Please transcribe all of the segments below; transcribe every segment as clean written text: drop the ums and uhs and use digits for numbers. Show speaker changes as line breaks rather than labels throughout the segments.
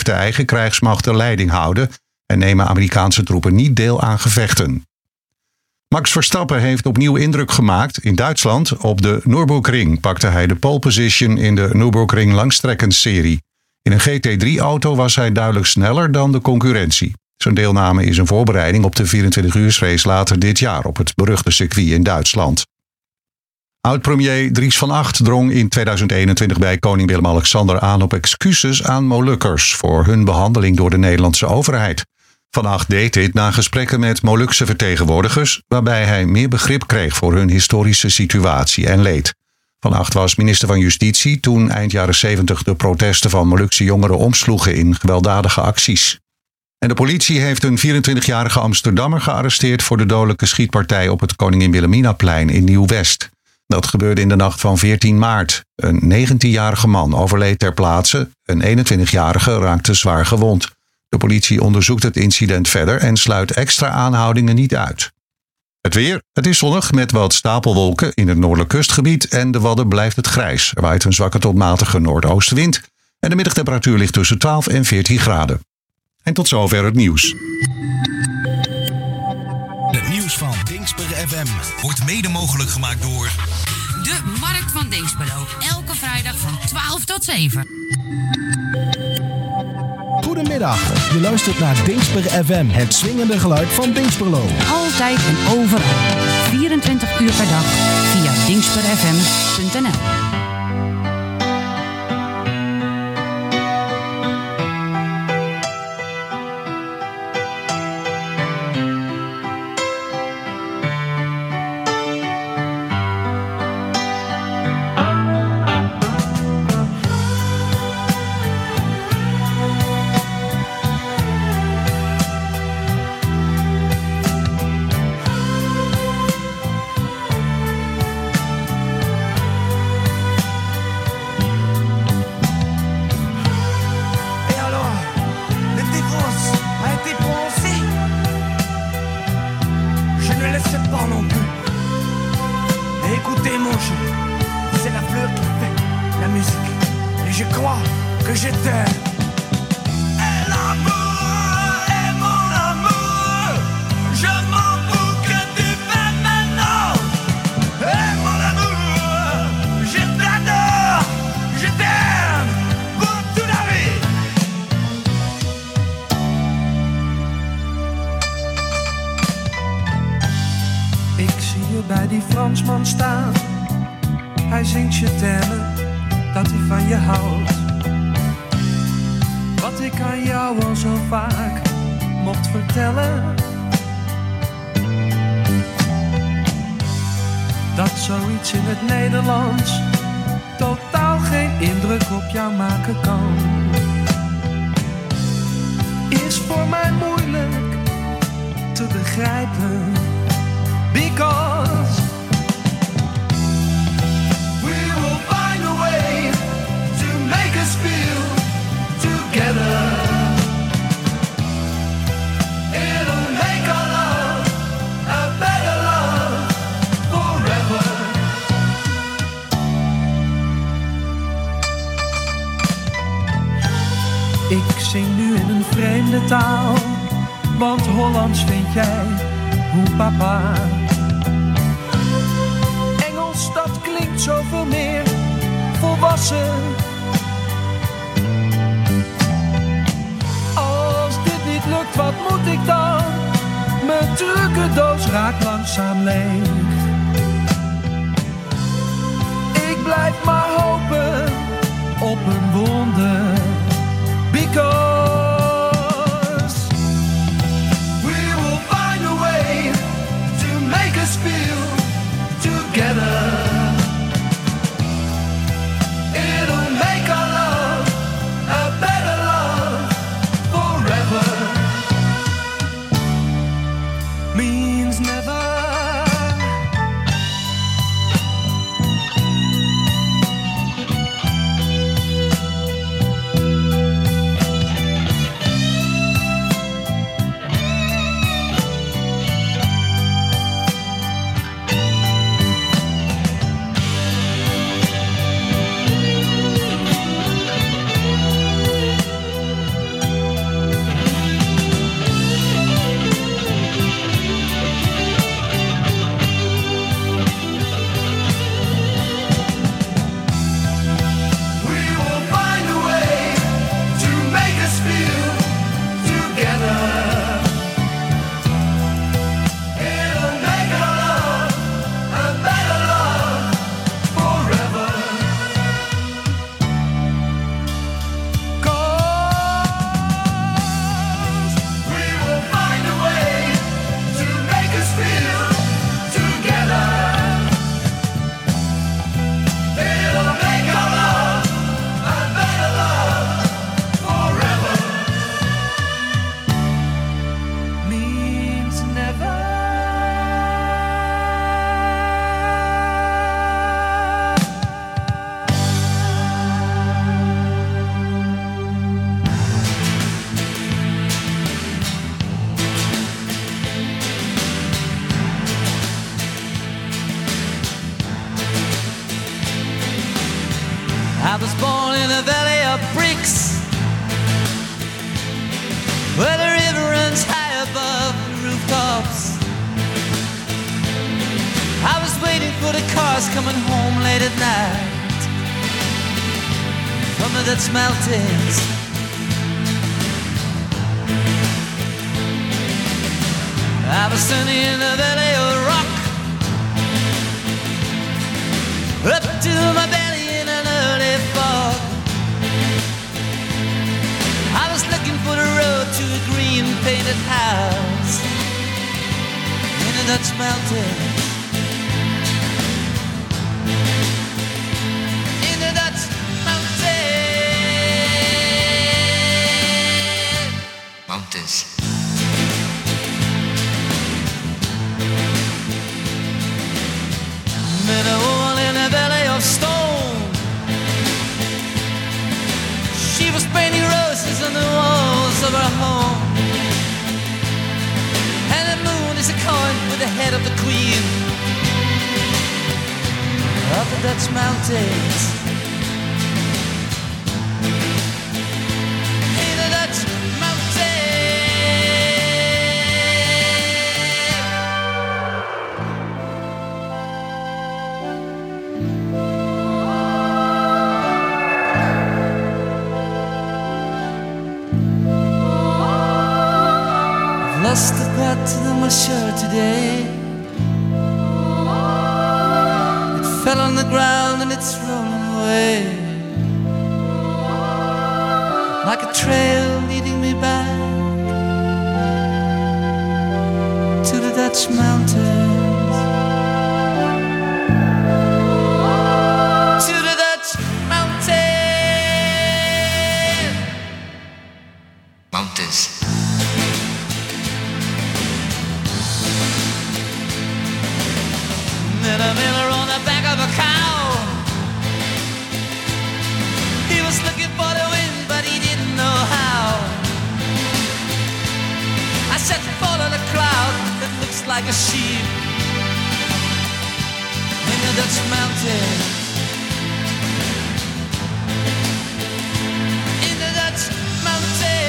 de eigen krijgsmacht de leiding houden en nemen Amerikaanse troepen niet deel aan gevechten. Max Verstappen heeft opnieuw indruk gemaakt in Duitsland. Op de Nürburgring pakte hij de pole position in de Nürburgring langstrekkensserie. In een GT3-auto was hij duidelijk sneller dan de concurrentie. Zijn deelname is een voorbereiding op de 24-uursrace later dit jaar op het beruchte circuit in Duitsland. Oud-premier Dries van Agt drong in 2021 bij koning Willem-Alexander aan op excuses aan Molukkers voor hun behandeling door de Nederlandse overheid. Van Agt deed dit na gesprekken met Molukse vertegenwoordigers, waarbij hij meer begrip kreeg voor hun historische situatie en leed. Van Agt was minister van Justitie toen eind jaren 70 de protesten van Molukse jongeren omsloegen in gewelddadige acties. En de politie heeft een 24-jarige Amsterdammer gearresteerd voor de dodelijke schietpartij op het Koningin Wilhelminaplein in Nieuw-West. Dat gebeurde in de nacht van 14 maart. Een 19-jarige man overleed ter plaatse, een 21-jarige raakte zwaar gewond. De politie onderzoekt het incident verder en sluit extra aanhoudingen niet uit. Het weer, het is zonnig met wat stapelwolken in het noordelijk kustgebied en de Wadden blijft het grijs. Er waait een zwakke tot matige noordoostenwind en de middagtemperatuur ligt tussen 12 en 14 graden. En tot zover het nieuws.
Het nieuws van Dingsper FM wordt mede mogelijk gemaakt door
de Markt van Dinxperlo. Elke vrijdag van 12 tot 7.
Goedemiddag, je luistert naar Dingsper FM, het swingende geluid van Dinxperlo.
Altijd en overal. 24 uur per dag via dingsperfm.nl.
Bij die Fransman staan, hij zingt je termen, dat hij van je houdt. Wat ik aan jou al zo vaak mocht vertellen, dat zoiets in het Nederlands totaal geen indruk op jou maken kan. Is voor mij moeilijk te begrijpen. Because we will find a way to make us feel together. It'll make our love a better love forever. Ik zing nu in een vreemde taal, want Hollands vind jij hoe papa. Engels, dat klinkt zoveel meer volwassen. Als dit niet lukt, wat moet ik dan? Mijn trucendoos raakt langzaam leeg. Ik blijf maar hopen op een wonder. Because make us feel together. It'll make our love a better love forever. Means never.
for the cars coming home late at night from the Dutch mountains. I was standing in the valley of rock, up to my belly in an early fog. I was looking for the road to a green painted house in the Dutch mountains. In the Dutch mountains. Met a woman in a valley of stone. She was painting roses on the walls of her home. And the moon is a coin with the head of the queen of the Dutch mountains. In the Dutch lost the pattern of my shirt today. It fell on the ground and it's rolling away, like a trail leading me back to the Dutch mountains. To the Dutch mountains. Met a miller on the back of a cow. He was looking for the wind, but he didn't know how. I said, fall on a cloud that looks like a sheep in the Dutch mountains. In the Dutch mountains.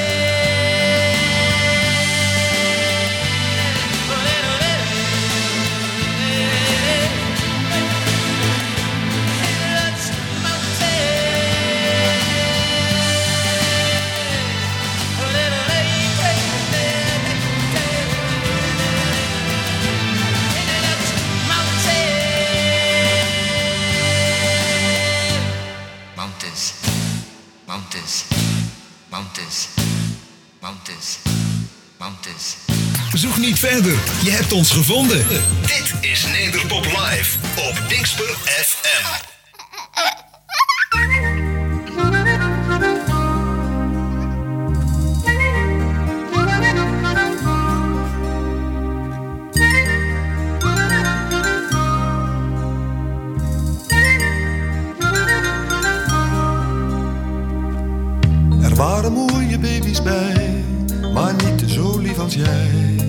Zoek niet verder, je hebt ons gevonden. Dit is Nederpop Live op Dingsper FM.
Er waren mooie baby's bij, maar niet zo lief als jij,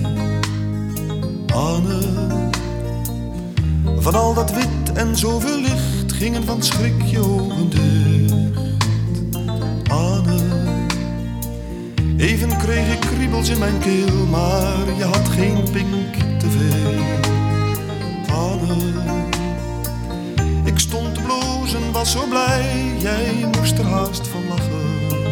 Anne. Van al dat wit en zoveel licht gingen van schrik je ogen dicht, Anne. Even kreeg ik kriebels in mijn keel, maar je had geen pink te veel, Anne. Ik stond te blozen, was zo blij, jij moest er haast van lachen,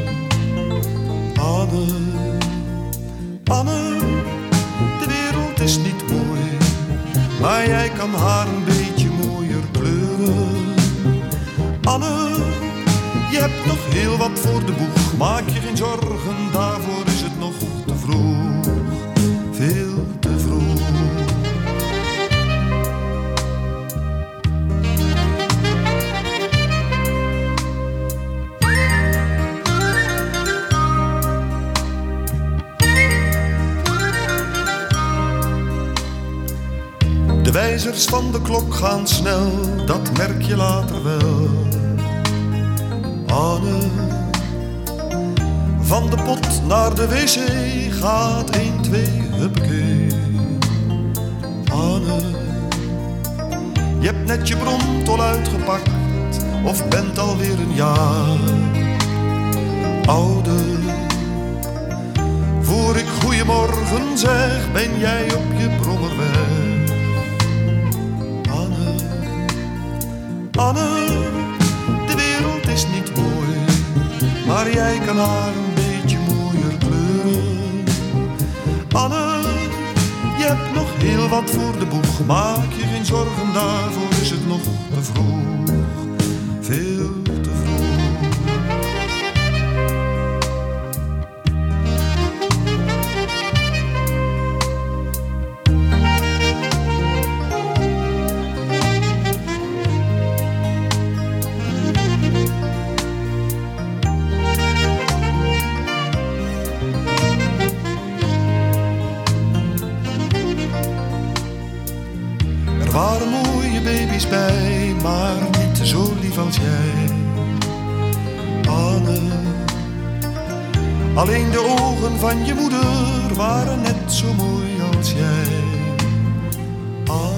Anne. Anne, de wereld is niet mooi, maar jij kan haar een beetje mooier kleuren. Anne, je hebt nog heel wat voor de boeg, maak je geen zorgen, daarvoor is het nog te vroeg, veel te vroeg. De wijzers van de klok gaan snel, dat merk je later wel, Anne. Van de pot naar de wc gaat 1, 2, huppakee, Anne. Je hebt net je bromtol uitgepakt, of bent alweer een jaar ouder. Voor ik goeiemorgen zeg, ben jij op je brommer weg, Anne. Anne, de wereld is niet mooi, maar jij kan haar een beetje mooier kleuren. Anne, je hebt nog heel wat voor de boeg, maak je geen zorgen, daarvoor is het nog te vroeg, veel te vroeg. Er waren mooie baby's bij, maar niet zo lief als jij, Anne. Alleen de ogen van je moeder waren net zo mooi als jij, Anne.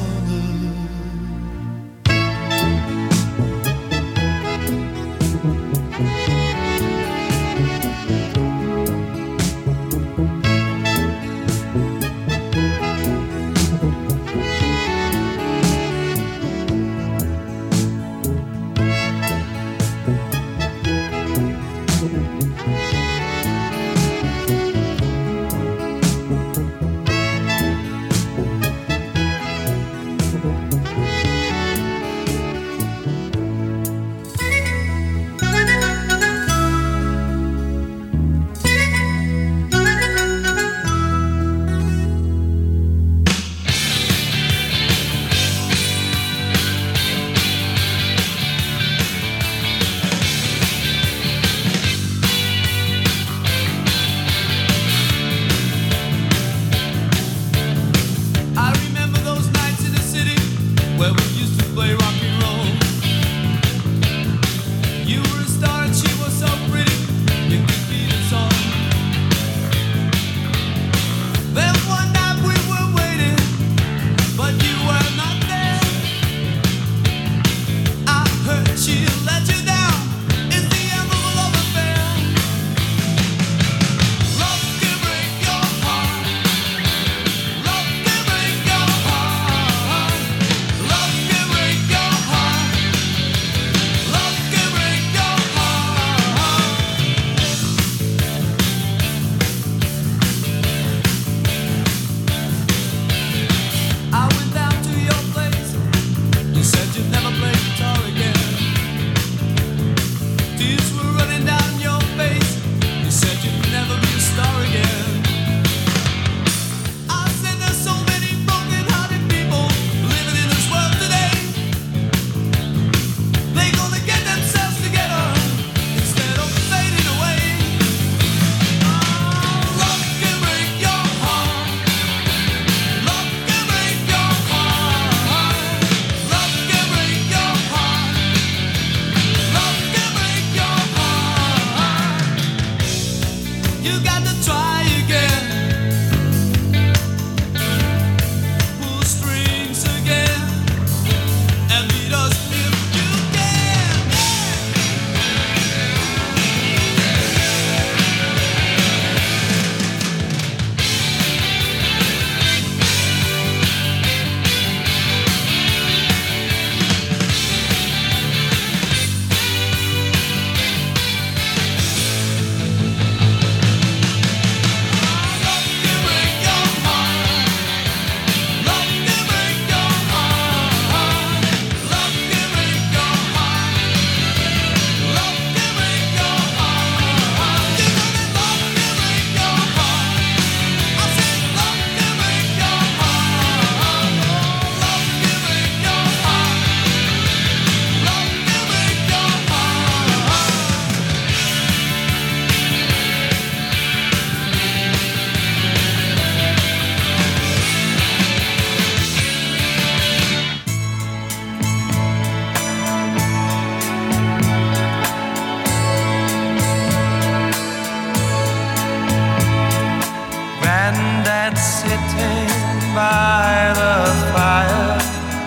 by the fire,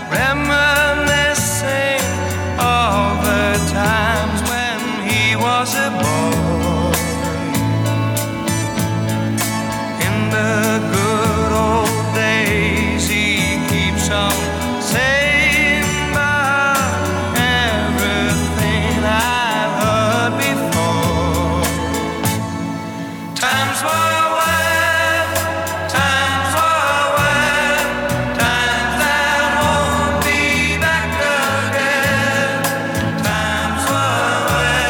reminiscing all the times when he was a boy. In the good old days he keeps on saying bye Times were when, times were when, times that won't be back again. Times were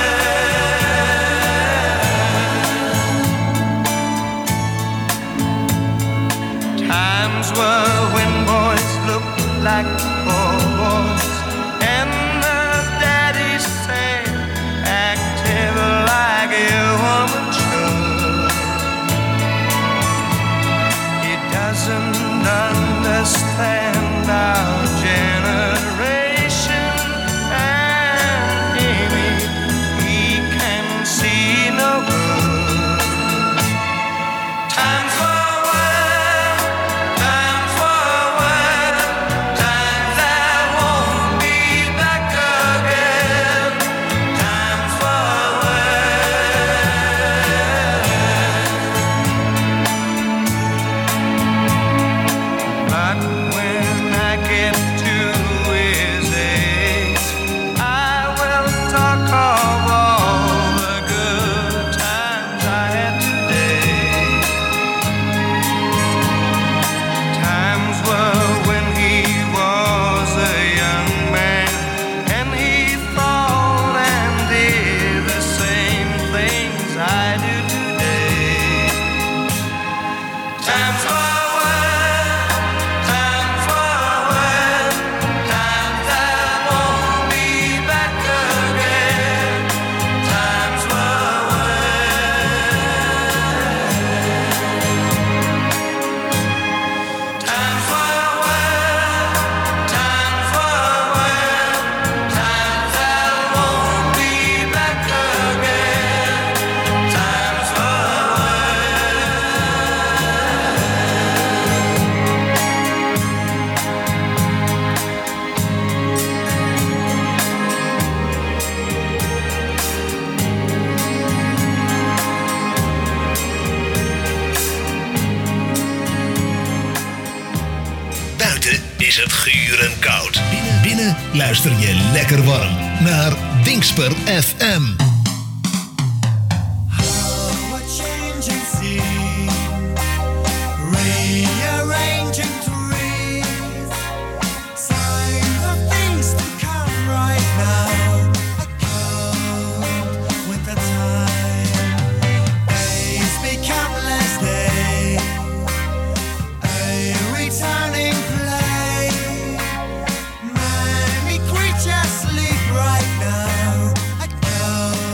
when, times were when boys looked like poor boys, and the daddies say, active like a woman should. He doesn't understand our generation, and maybe he can see no good. Times were when, times were when, times that won't be back again. Times were but when I get to his age, I will talk of all the good times I had today. Times were when he was a young man, and he thought and did the same things I do today. Times were when, times were when, times that won't be back again. Times were when, times were when, times were when, times that won't be back again. Times were
Buiten is het guur en koud. Binnen luister je lekker warm naar Dingsper FM.
Rearranging trees, signs of things to come right now. I count with the time. Days become less days, a returning play. Many creatures sleep right now. I count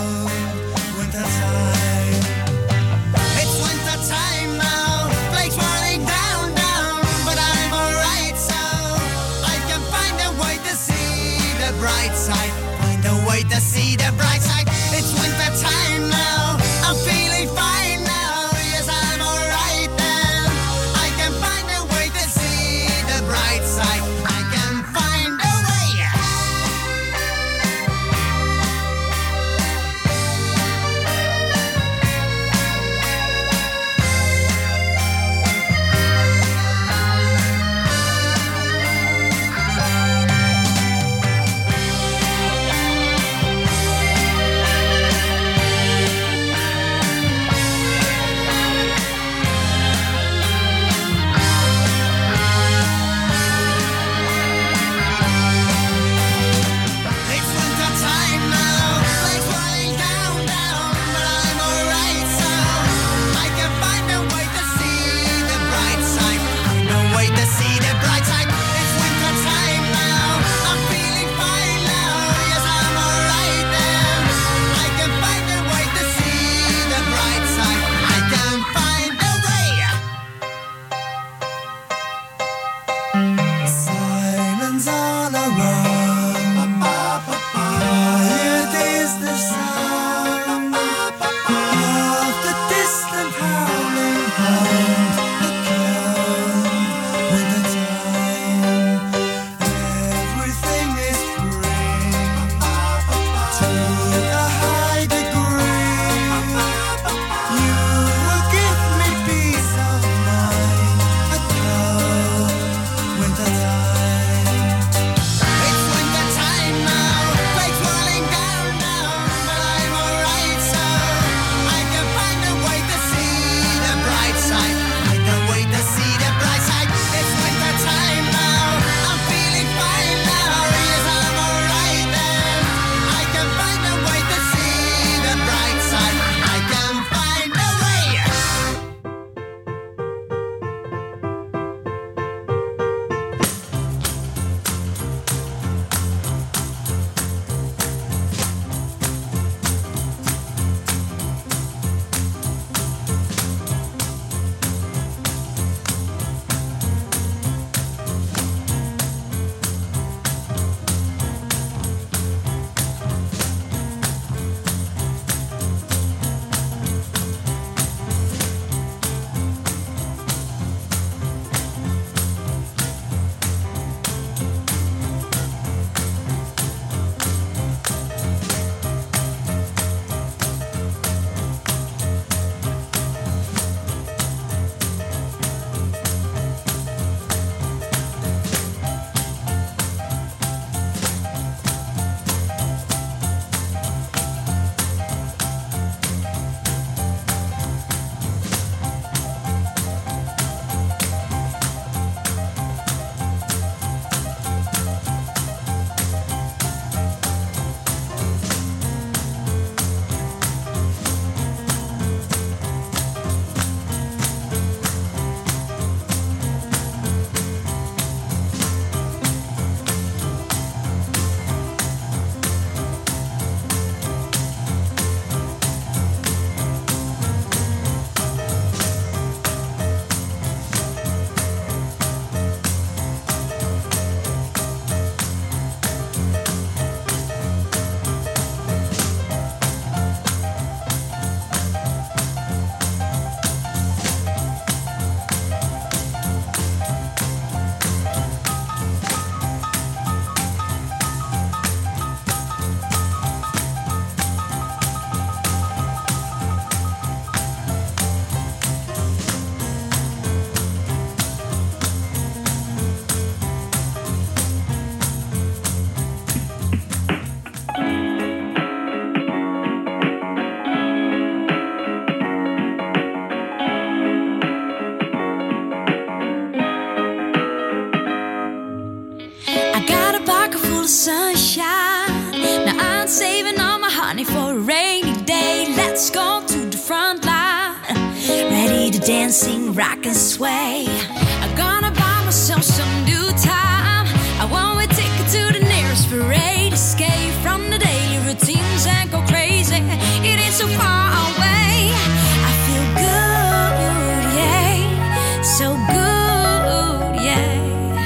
dancing, rock and sway. I'm gonna buy myself some new time. I want a ticket to the nearest parade. Escape from the daily routines and go crazy. It ain't so far away. I feel good, yeah, so good, yeah.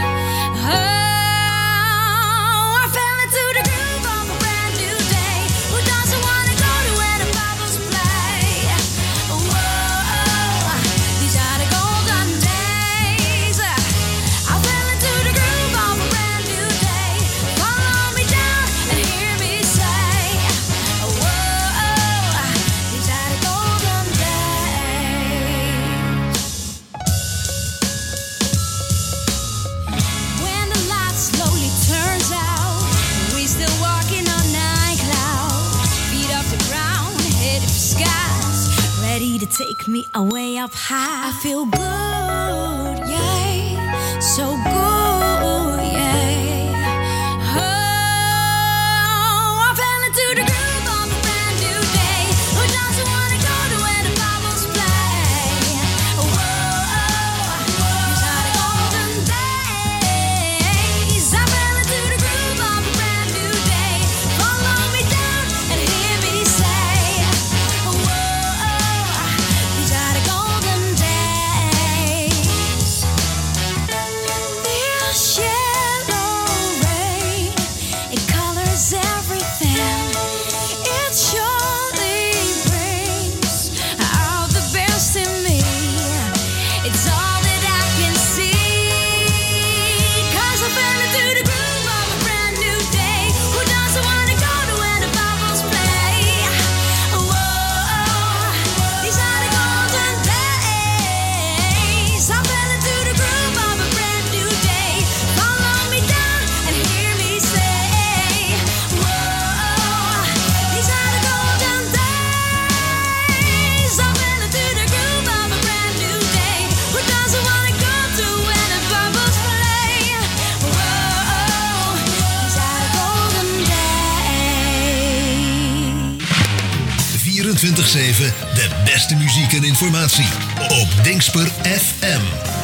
Oh, I fell into the groove of a brand new day. Who doesn't wanna go to where the bubbles play? Whoa, these are the golden days. I fell into the groove of a brand new day. Follow me down and hear me say, whoa, these are the golden days. When the light slowly turns out, we still walking on nine clouds. Feet off the ground, head for skies, ready to take me away up high. I feel good, yeah, so good, yeah. Oh, I fell into the groove of a brand new day. Who doesn't wanna go to where the bubbles play? Whoa, these are the golden days. I fell into the groove of a brand new day. Follow me down and hear me say, whoa, these are the golden days. This yellow rain, it colors everything. It surely brings out the best in me. It's all that I can see. 'Cause I fell into the groove of a brand new day. Who doesn't wanna go to where the bubbles play? Whoa, these are the golden days. I fell into the groove of a brand new day. Follow me down and hear me say, whoa, these are the golden days. I fell into the groove of a brand new day. Who doesn't wanna go to where the bubbles play? Whoa, these are the golden days.
24/7 de beste muziek en informatie op Dingsper FM.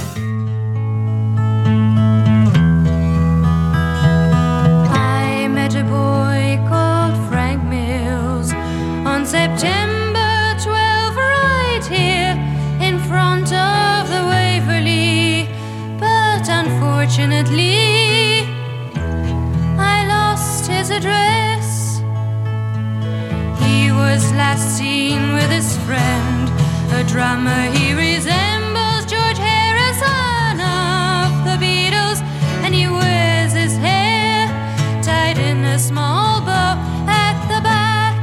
I met a boy called Frank Mills on September 12, right here in front of the Waverly. But unfortunately, I lost his address. He was last seen with his friend, a drummer he resembles George Harrison of the Beatles, and he wears his hair tied in a small bow at the back.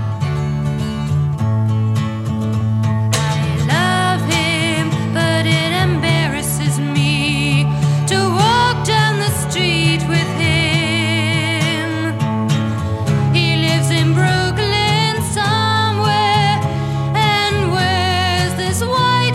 I love him, but it embarrasses me to walk down the street with him. He lives in Brooklyn somewhere and wears this white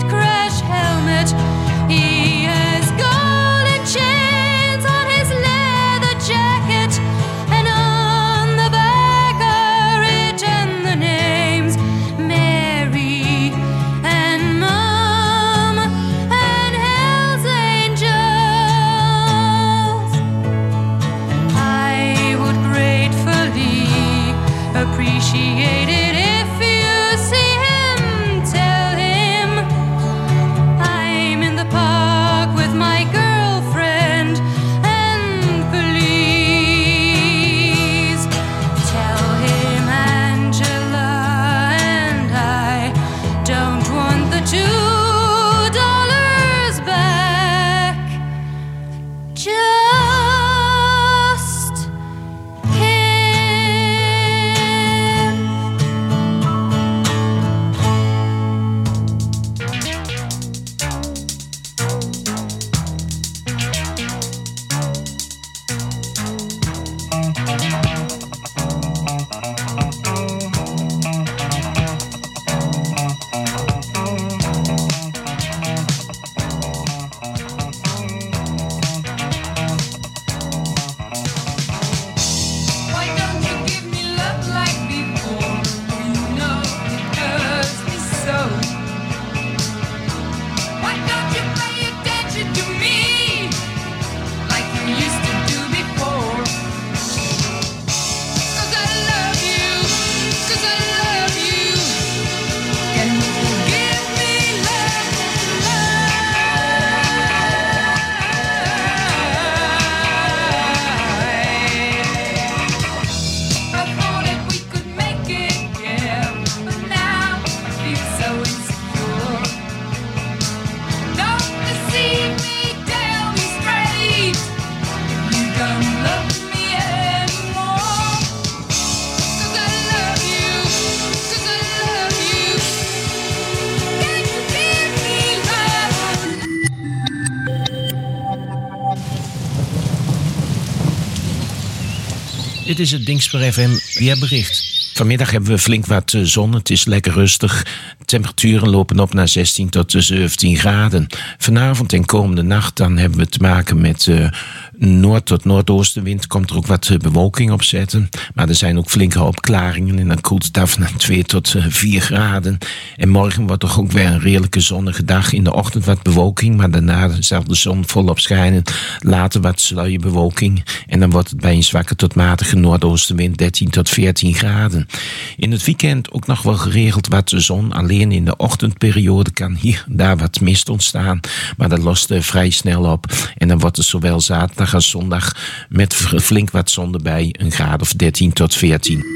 Dit is het Dingsper FM weerbericht. Vanmiddag hebben we flink wat zon. Het is lekker rustig. Temperaturen lopen op naar 16 tot 17 graden. Vanavond en komende nacht dan hebben we te maken met noord- tot noordoostenwind. Komt er ook wat bewolking op zetten. Maar er zijn ook flinke opklaringen. En dan koelt het af naar 2 tot 4 graden. En morgen wordt toch ook weer een redelijke zonnige dag. In de ochtend wat bewolking. Maar daarna zal de zon volop schijnen. Later wat sluierbewolking. En dan wordt het bij een zwakke tot matige noordoostenwind 13 tot 14 graden. In het weekend ook nog wel geregeld wat zon. Alleen in de ochtendperiode kan hier en daar wat mist ontstaan. Maar dat lost vrij snel op. En dan wordt het zowel zaterdag als zondag met flink wat zon erbij. Een graad of 13 tot 14.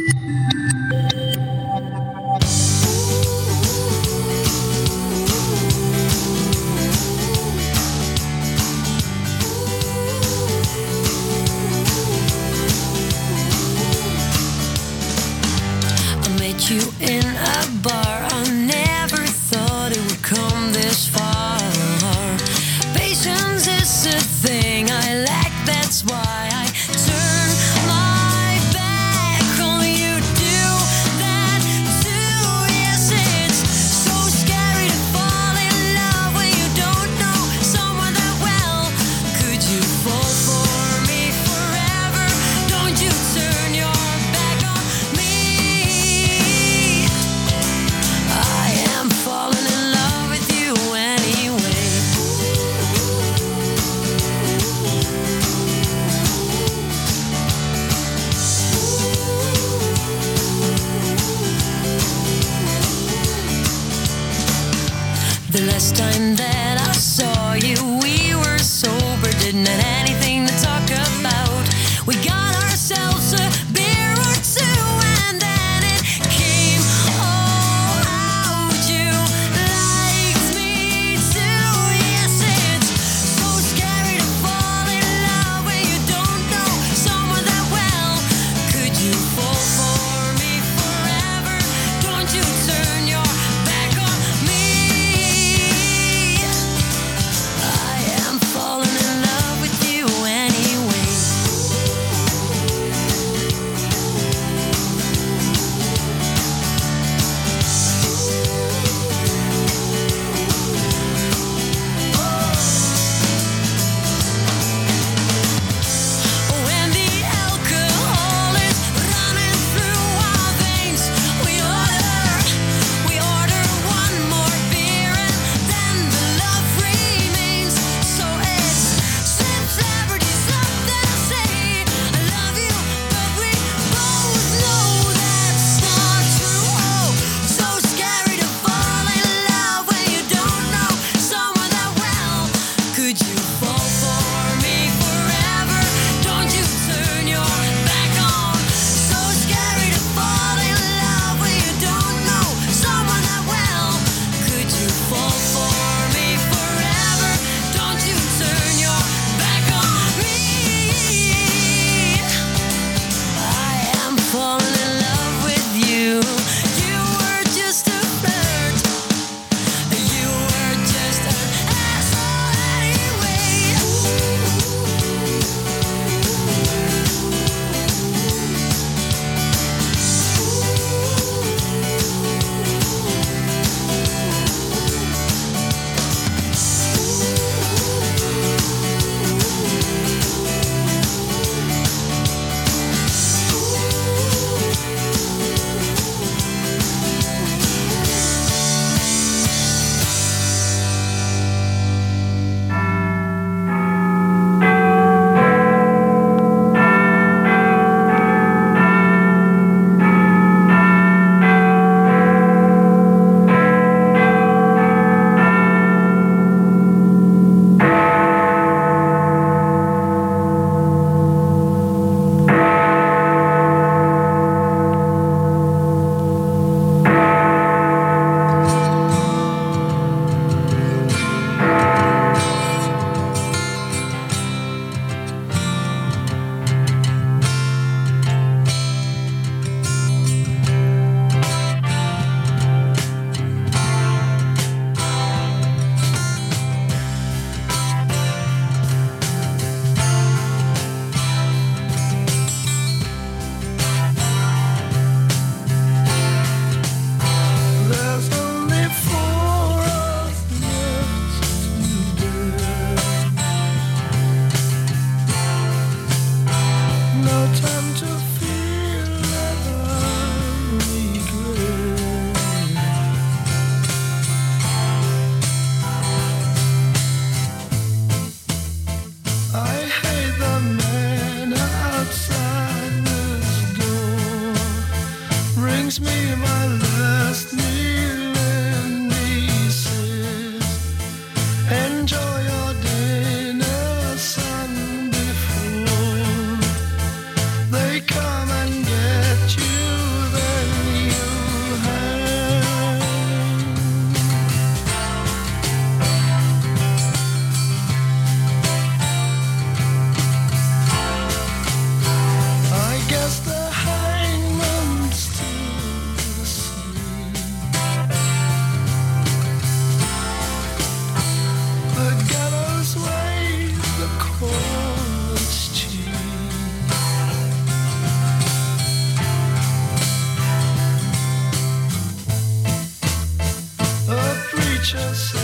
You in a bar, I never thought it would come this far. Patience is a thing I lack, that's why I turn my back on you. Do that too, yes, it's so scary to fall in love when you don't know someone that well. Could you fall for me forever? Don't you turn your back on me. I am falling in love with you anyway. The last time that I saw you, we were sober, didn't have anything to talk about. We got ourselves a beer or two, and then it came all out. You liked me too, yes, it's so scary to fall in love when you don't know someone that well. Could you fall for me forever? Don't you turn your back on me. I am falling in love with you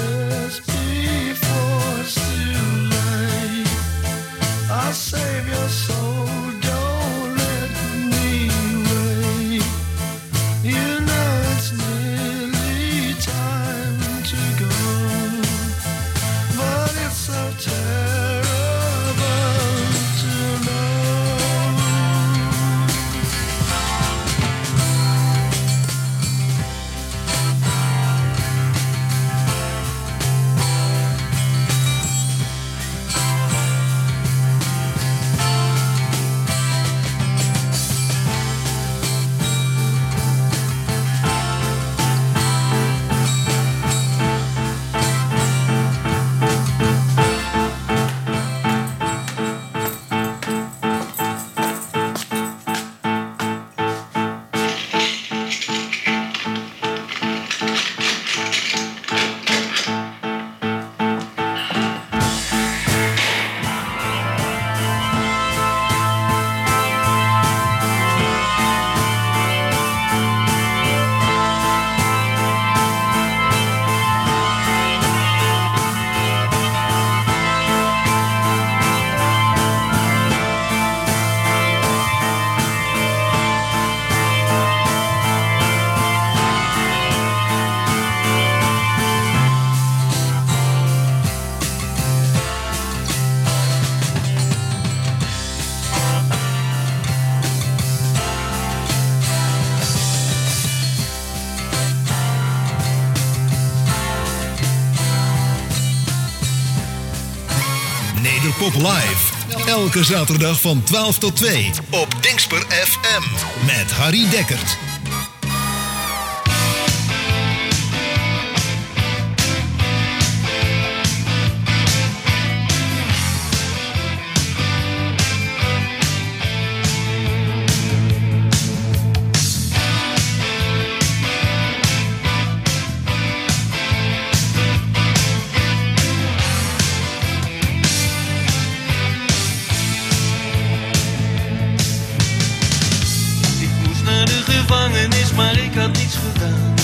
this before it's too late. I'll save your soul, don't let me wait. You know it's nearly time to go, but it's so terrible to know.
Nederpop Live. Elke zaterdag van 12 tot 2 op Dingsper FM met Harry Dekkert.
Maar ik had niets gedaan.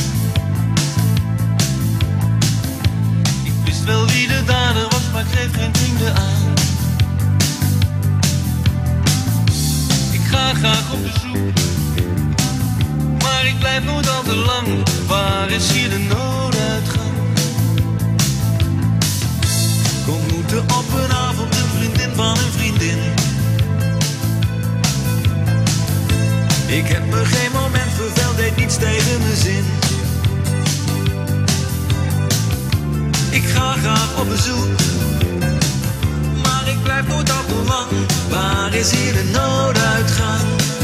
Ik wist wel wie de dader was, maar ik greep geen vrienden aan. Ik ga graag op bezoek, maar ik blijf nooit al te lang. Waar is hier de nooduitgang? Ik ontmoette op een avond een vriendin van een vriendin. Ik heb me geen moment verveld, deed niets tegen mijn zin. Ik ga graag op bezoek, maar ik blijf nooit al te lang. Waar is hier de nooduitgang?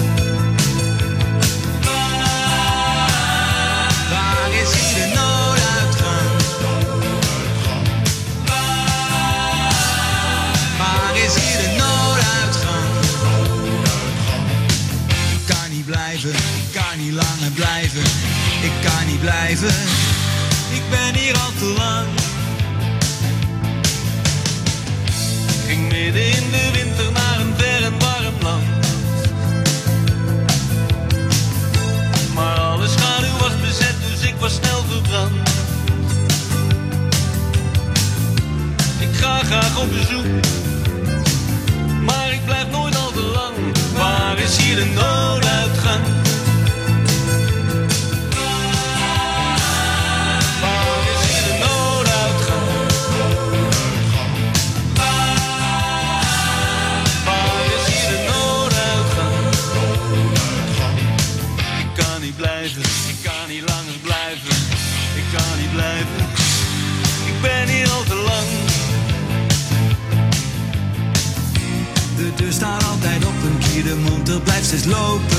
Waar is hier de nooduitgang? Waar is hier de nooduitgang? Ik kan niet blijven, ik kan niet langer blijven. Ik kan niet blijven, ik ben hier al te lang. Ging midden in de winter naar een ver en warm land. Maar alle schaduw was bezet, dus ik was snel verbrand. Ik ga graag op bezoek, maar ik blijf nooit al te lang. Waar is hier de nooduitgang? Waar is hier de nooduitgang? Waar is hier de nooduitgang? Ik kan niet blijven, ik kan niet langer blijven. Ik kan niet blijven, ik ben hier al te lang. De deur staat altijd op een kier, de motor blijft steeds lopen.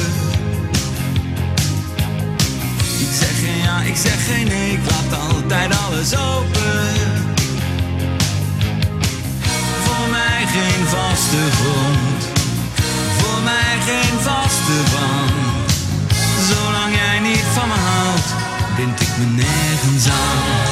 Ik zeg geen ja, ik zeg geen nee, ik laat altijd alles open. Voor mij geen vaste grond, voor mij geen vaste band. Zolang jij niet van me houdt, bind ik me nergens aan.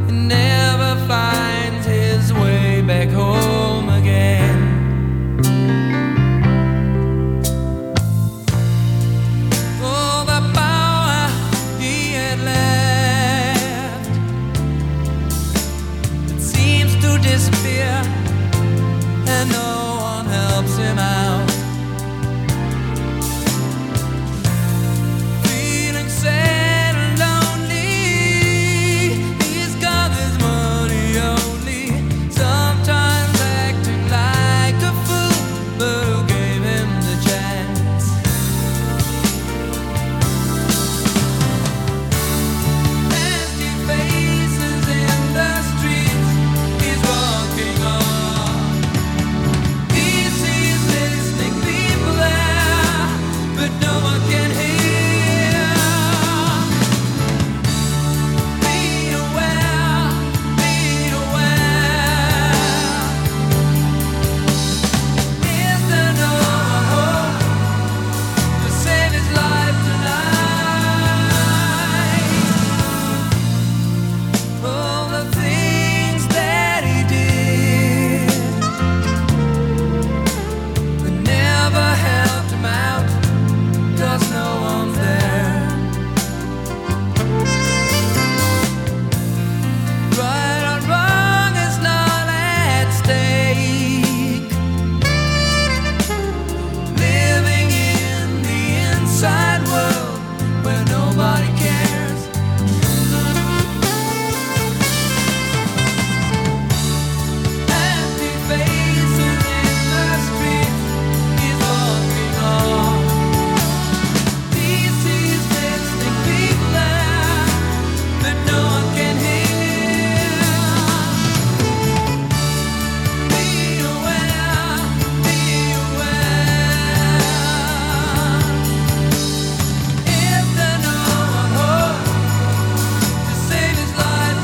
and never finds his way back home again. Oh, the power he had left, it seems to disappear, and no one helps him out. Feeling sad and lonely, he's got his money only, sometimes acting like a fool, but who gave him the chance? Empty faces in the streets, he's walking on. He sees listening people there, but no one can hear. Be aware, be aware. Is there no hope to save his life tonight? All the things that he did, they never helped him out, 'cause no one's there. Right or wrong is not at stake. Living in the inside world where nobody cares. Empty faces in the streets, he's walking on. He sees listening people there, but no one can hear. Be aware, be aware. Is there no one hope to save his life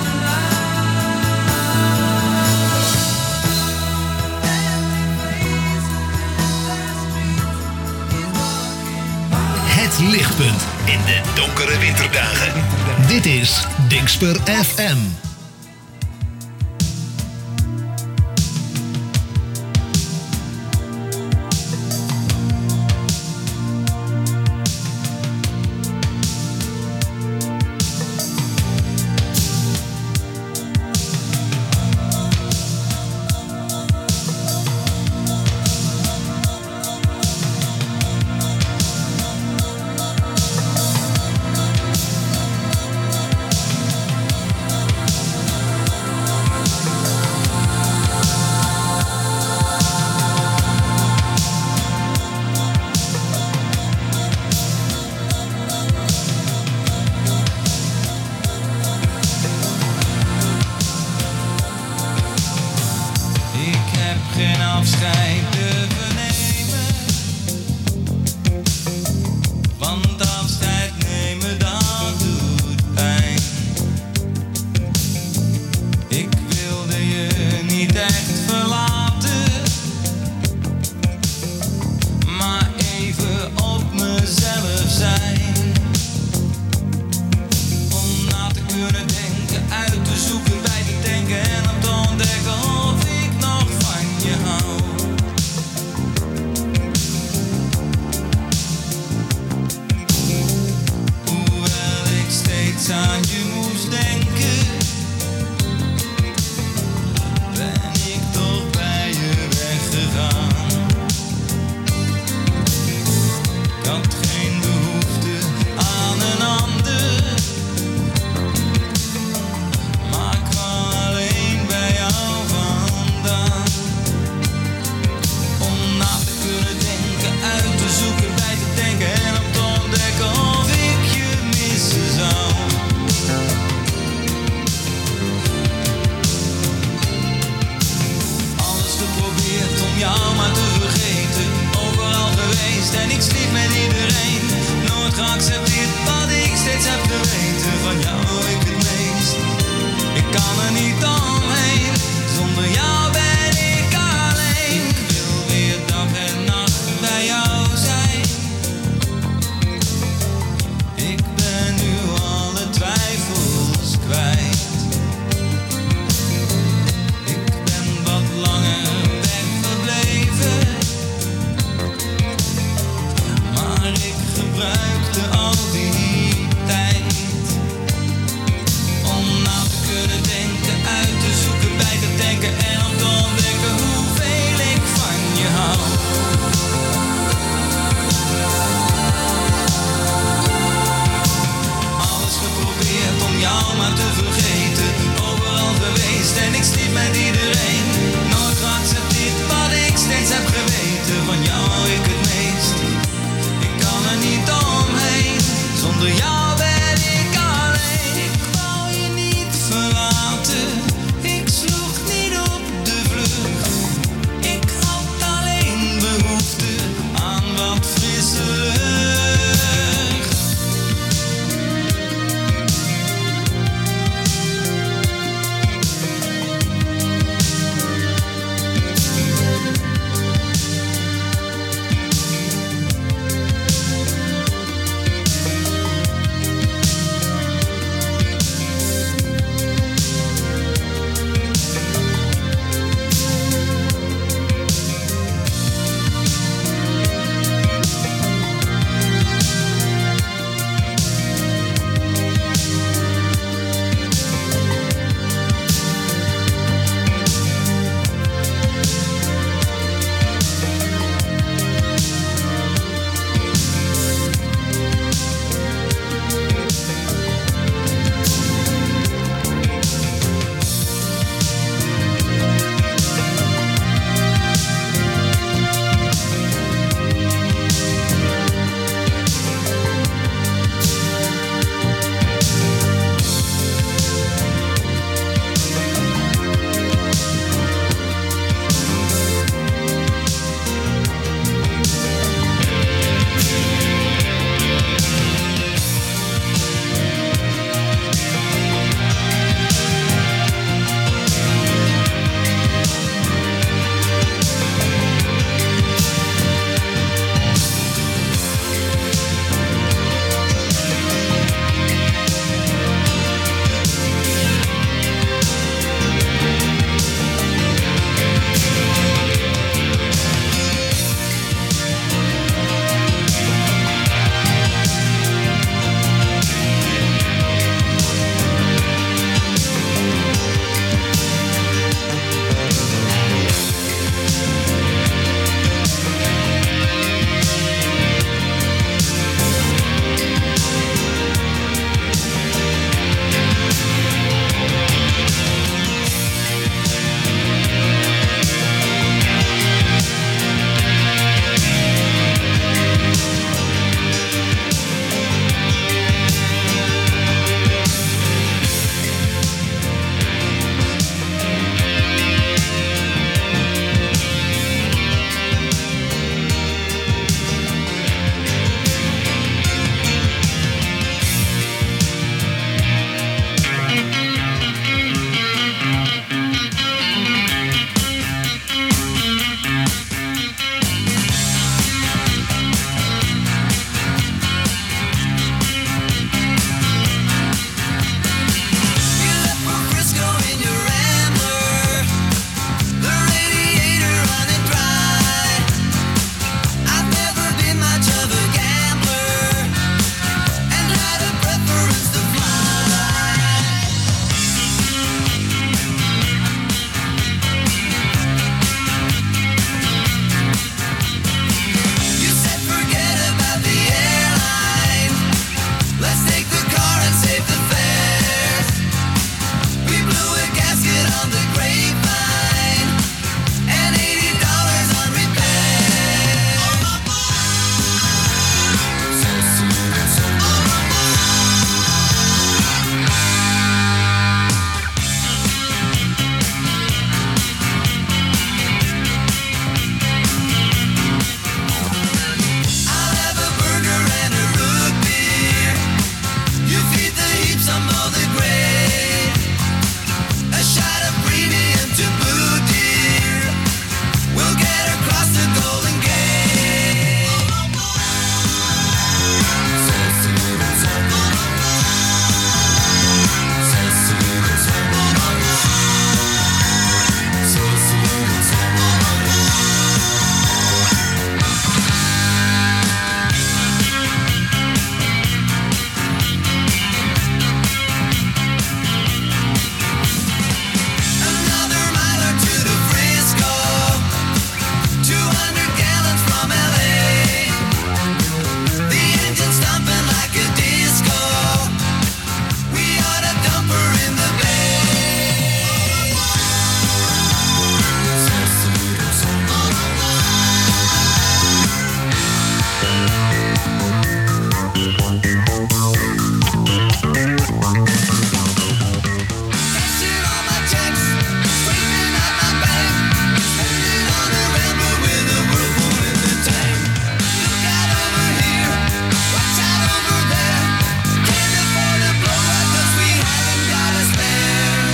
Het lichtpunt in de donkere winterdagen. Dit is Dingsper FM.
on the grapevine, and $80 on repair. So sweet and so I'll have a burger and a root beer. You feed the heaps on all the grade. A shot of premium to boot, dear. We'll get across the Golden Gate. So sweet and so so sweet and so so sweet and so Another miler to the Frisco, 200 gallons from LA. The engine stomping like a disco. We ought to dump her in the bay. So sweet and so Cashing all my checks, screaming out my bank. Spending on a Rambo with a whirlpool in the tank. Look out over here, watch out over there. Can't afford a blowout 'cause we haven't got a spare.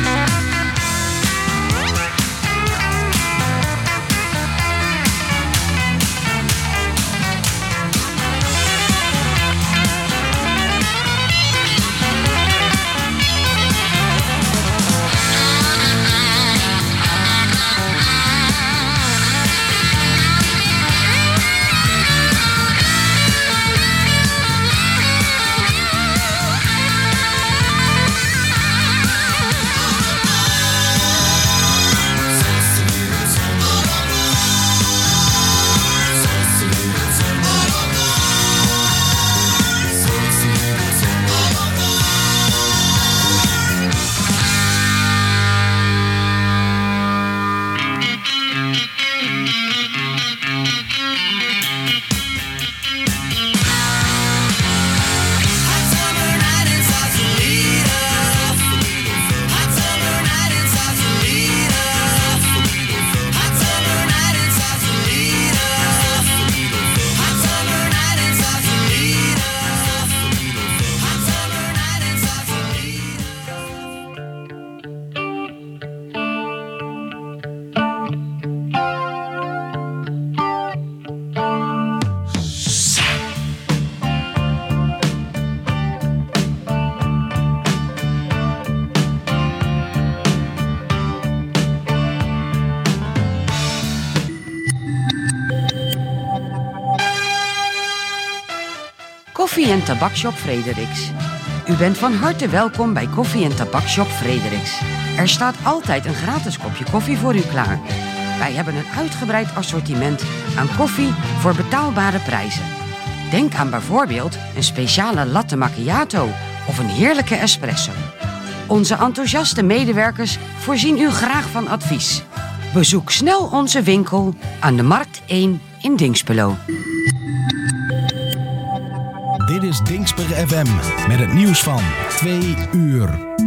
Hot summer night in Sausalito. Hot summer night in Sausalito. Hot summer night in Sausalito. Hot summer night in Sausalito. Hot summer night in Sausalito.
Koffie- en Tabakshop Frederiks. U bent van harte welkom bij Koffie- en Tabakshop Frederiks. Er staat altijd een gratis kopje koffie voor u klaar. Wij hebben een uitgebreid assortiment aan koffie voor betaalbare prijzen. Denk aan bijvoorbeeld een speciale latte macchiato of een heerlijke espresso. Onze enthousiaste medewerkers voorzien u graag van advies. Bezoek snel onze winkel aan de Markt 1 in Dinxperlo.
Dit is Dinxper FM met het nieuws van 2 uur.